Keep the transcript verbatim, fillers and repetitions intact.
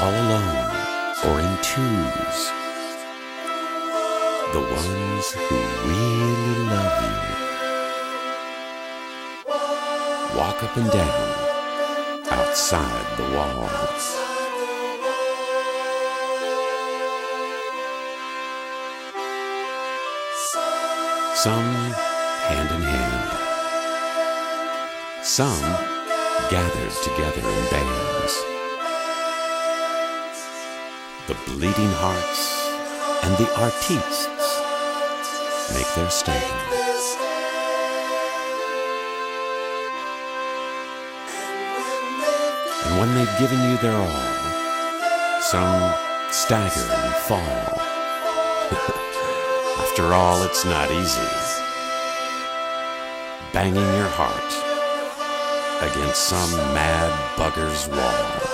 all alone or in twos. The ones who really love you walk up and down outside the walls. Some hand in hand. Some gathered together in bands. The bleeding hearts and the artistes make their stand. And when they've given you their all, some stagger and fall. After all, it's not easy banging your heart against some mad bugger's wall.